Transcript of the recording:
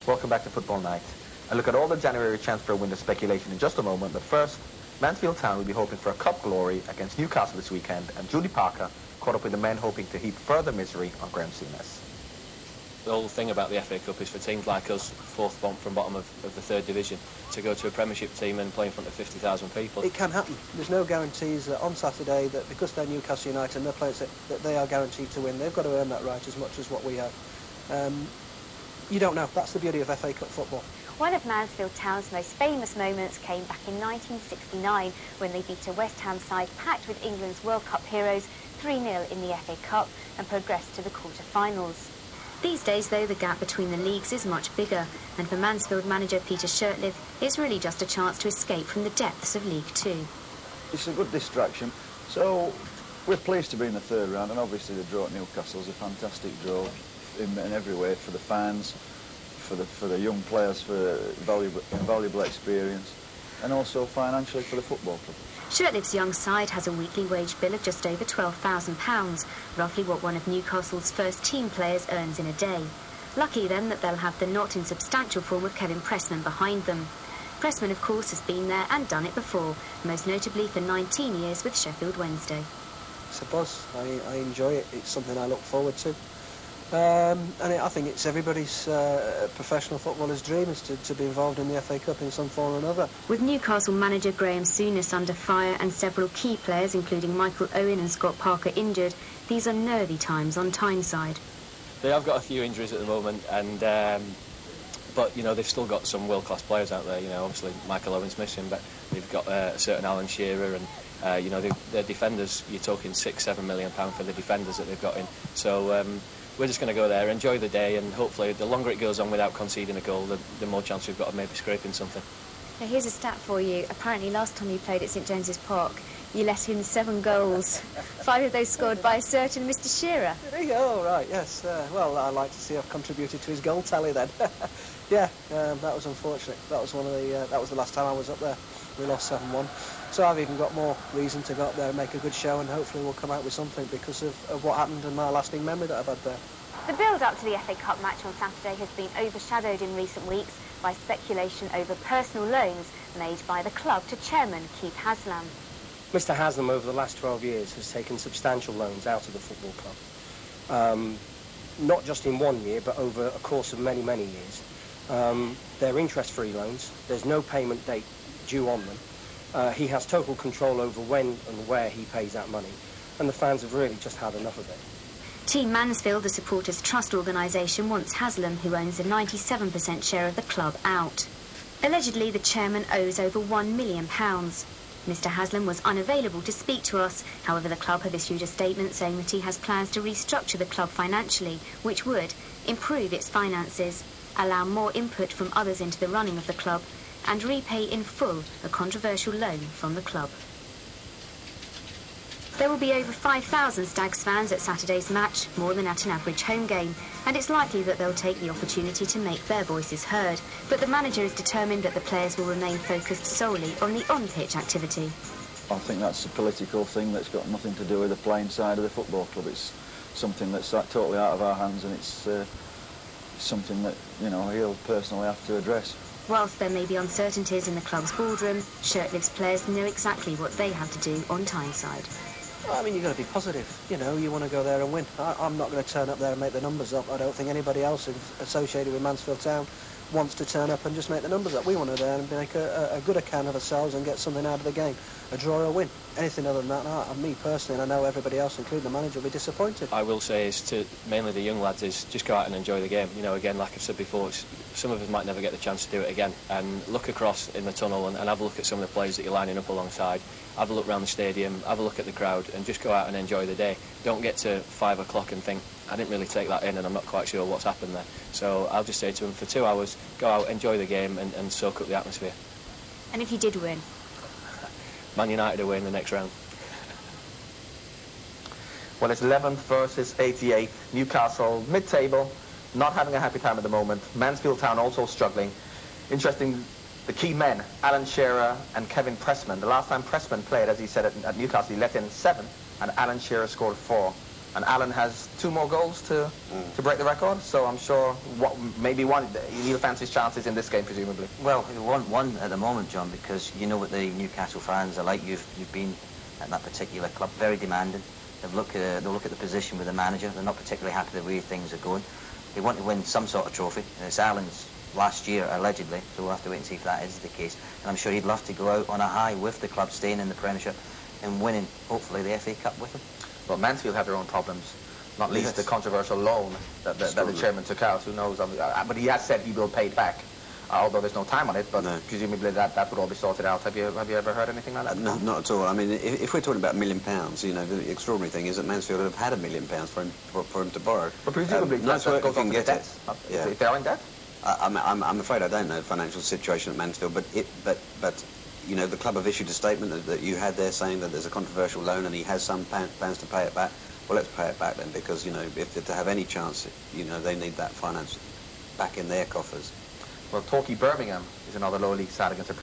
Welcome back to Football Night. I look at all the January transfer window speculation in just a moment, but first, Mansfield Town will be hoping for a cup glory against Newcastle this weekend, and Julie Parker caught up with the men hoping to heap further misery on Graham Souness. The whole thing about the FA Cup is for teams like us, fourth from bottom of the third division, to go to a Premiership team and play in front of 50,000 people. It can happen. There's no guarantees that on Saturday that because they're Newcastle United and they're players that they are guaranteed to win. They've got to earn that right as much as what we have. You don't know. That's the beauty of FA Cup football. One of Mansfield Town's most famous moments came back in 1969 when they beat a West Ham side packed with England's World Cup heroes 3-0 in the FA Cup and progressed to the quarter-finals. These days, though, the gap between the leagues is much bigger, and for Mansfield manager Peter Shirtliff, it's really just a chance to escape from the depths of League Two. It's a good distraction, so we're pleased to be in the third round, and obviously the draw at Newcastle is a fantastic draw in every way, for the fans, for the young players, for invaluable experience, and also financially for the football club. Shirtliff's young side has a weekly wage bill of just over £12,000, roughly what one of Newcastle's first team players earns in a day. Lucky then that they'll have the not insubstantial form of Kevin Pressman behind them. Pressman, of course, has been there and done it before, most notably for 19 years with Sheffield Wednesday. It's a buzz. I enjoy it. It's something I look forward to. I think it's everybody's professional footballer's dream is to be involved in the FA Cup in some form or another. With Newcastle manager Graham Souness under fire and several key players, including Michael Owen and Scott Parker, injured, these are nervy times on Tyneside. They have got a few injuries at the moment, and but you know they've still got some world-class players out there. You know, obviously Michael Owen's missing, but they've got a certain Alan Shearer, and you know their defenders. You're talking £6-7 million for the defenders that they've got in. So. We're just going to go there, enjoy the day, and hopefully the longer it goes on without conceding a goal, the more chance we've got of maybe scraping something. Now here's a stat for you. Apparently last time you played at St James's Park, you let in 7 goals. 5 of those scored by a certain Mr Shearer. There you go, right, yes. Well, I'd like to see I've contributed to his goal tally then. Yeah, that was unfortunate. That was that was the last time I was up there. We lost 7-1. So I've even got more reason to go up there and make a good show, and hopefully we'll come out with something because of what happened and my lasting memory that I've had there. The build-up to the FA Cup match on Saturday has been overshadowed in recent weeks by speculation over personal loans made by the club to chairman Keith Haslam. Mr Haslam over the last 12 years has taken substantial loans out of the football club. Not just in 1 year, but over a course of many, many years. They're interest-free loans. There's no payment date due on them. He has total control over when and where he pays that money, and the fans have really just had enough of it. Team Mansfield, the supporters' trust organisation, wants Haslam, who owns a 97% share of the club, out. Allegedly, the chairman owes over £1 million. Mr Haslam was unavailable to speak to us. However, the club have issued a statement saying that he has plans to restructure the club financially, which would improve its finances, allow more input from others into the running of the club, and repay in full a controversial loan from the club. There will be over 5,000 Stags fans at Saturday's match, more than at an average home game, and it's likely that they'll take the opportunity to make their voices heard. But the manager is determined that the players will remain focused solely on the on-pitch activity. I think that's a political thing that's got nothing to do with the playing side of the football club. It's something that's totally out of our hands, and it's something that, you know, he'll personally have to address. Whilst there may be uncertainties in the club's boardroom, Shirtliff's players know exactly what they have to do on Tyneside. Well, I mean, you've got to be positive. You know, you want to go there and win. I'm not going to turn up there and make the numbers up. I don't think anybody else associated with Mansfield Town wants to turn up and just make the numbers up. We want to there and make a good account of ourselves and get something out of the game. A draw or a win. Anything other than that, me personally, and I know everybody else, including the manager, will be disappointed. I will say is to mainly the young lads is just go out and enjoy the game. You know, again, like I've said before, some of us might never get the chance to do it again. And look across in the tunnel and have a look at some of the players that you're lining up alongside. Have a look around the stadium, have a look at the crowd, and just go out and enjoy the day. Don't get to 5 o'clock and think, I didn't really take that in and I'm not quite sure what's happened there. So I'll just say to them, for 2 hours, go out, enjoy the game and soak up the atmosphere. And if you did win? Man United away in the next round. Well, it's 11th versus 88th. Newcastle mid-table, not having a happy time at the moment. Mansfield Town also struggling. Interesting, the key men, Alan Shearer and Kevin Pressman. The last time Pressman played, as he said, at Newcastle, he let in 7, and Alan Shearer scored 4. And Alan has 2 more goals to break the record, so I'm sure maybe Neil fancies chances in this game, presumably. Well, one at the moment, John, because you know what the Newcastle fans are like. You've been at that particular club, very demanding. They'll look at the position with the manager. They're not particularly happy the way things are going. They want to win some sort of trophy. And it's Alan's last year, allegedly, so we'll have to wait and see if that is the case. And I'm sure he'd love to go out on a high with the club, staying in the Premiership and winning, hopefully, the FA Cup with them. Well, Mansfield have their own problems, not least the controversial loan that the chairman took out. Who knows? But he has said he will pay it back, although there's no time on it. But presumably that would all be sorted out. Have you ever heard anything like that? No, not at all. I mean, if we're talking about £1 million, you know, the extraordinary thing is that Mansfield have had £1 million for him to borrow. But presumably nice work goes on to the get debts. Yeah. If they're in debt. I'm afraid I don't know the financial situation at Mansfield, but you know, the club have issued a statement that you had there saying that there's a controversial loan and he has some plans to pay it back. Well, let's pay it back then, because, you know, if to have any chance, you know, they need that finance back in their coffers. Well, Torquay Birmingham is another lower league side against a